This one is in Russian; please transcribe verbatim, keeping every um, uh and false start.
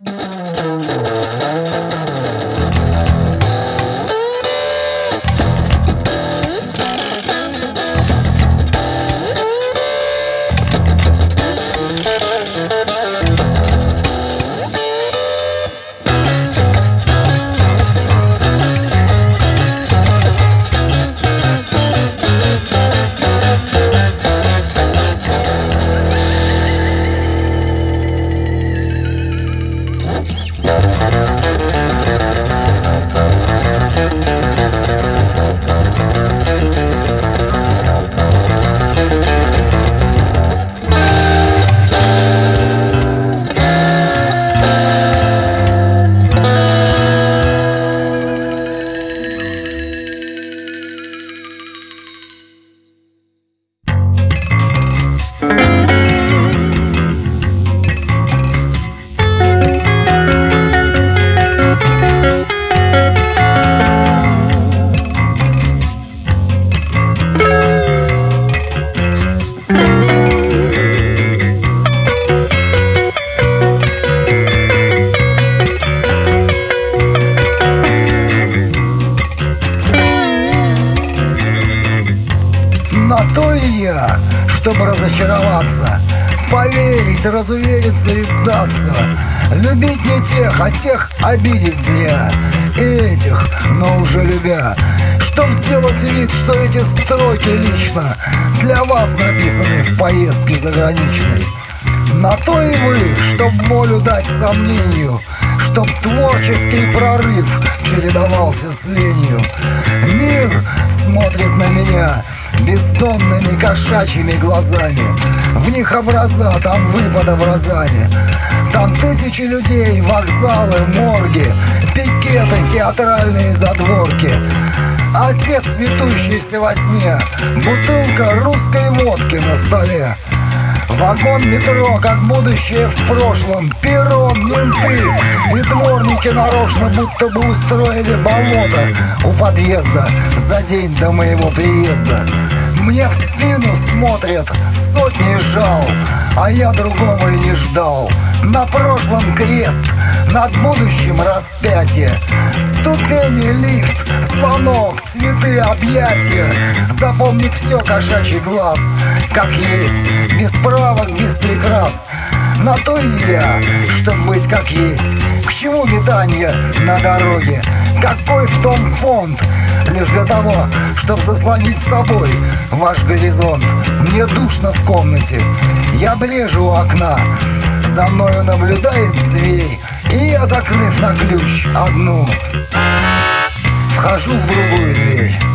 На то и я, чтобы разочароваться, поверить, разувериться и сдаться. Любить не тех, а тех обидеть зря. И этих, но уже любя, чтоб сделать вид, что эти строки лично для вас написаны в поездке заграничной. На то и вы, чтоб волю дать сомнению, чтоб творческий прорыв чередовался с ленью. Мир смотрит на меня бездонными кошачьими глазами. В них образа, там вы под образами. Там тысячи людей, вокзалы, морги, пикеты, театральные задворки. Отец, метущийся во сне, бутылка русской водки на столе. Вагон метро, как будущее в прошлом, перрон, менты и дворники нарочно будто бы устроили болото у подъезда за день до моего приезда. Мне в спину смотрят сотни жал, а я другого и не ждал. На прошлом крест, над будущим распятие. Ступени, лифт, звонок, цветы, объятия. Запомнит все кошачий глаз, как есть, без правок, без прикрас. На то и я, чтоб быть как есть. К чему метание на дороге? Какой в том фонд? Лишь для того, чтоб заслонить собой ваш горизонт. Мне душно в комнате, я брежу у окна. За мною наблюдает зверь, и я, закрыв на ключ одну, вхожу в другую дверь.